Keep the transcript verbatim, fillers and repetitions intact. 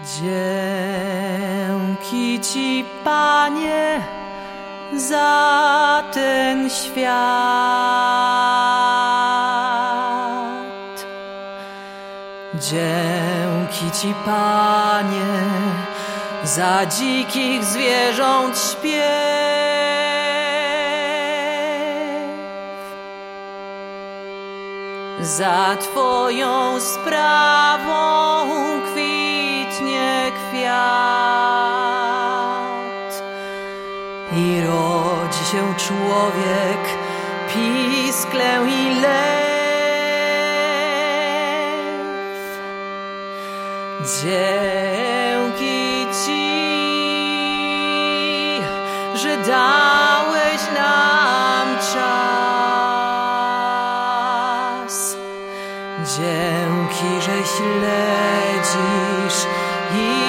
Dzięki Ci, Panie, za ten świat. Dzięki Ci, Panie, za dzikich zwierząt śpiew, za Twoją sprawą kwitnie kwiat i rodzi się człowiek, pisklę i lew. Dzięki Ci, że dałeś nam czas. Dzięki, że śledzisz i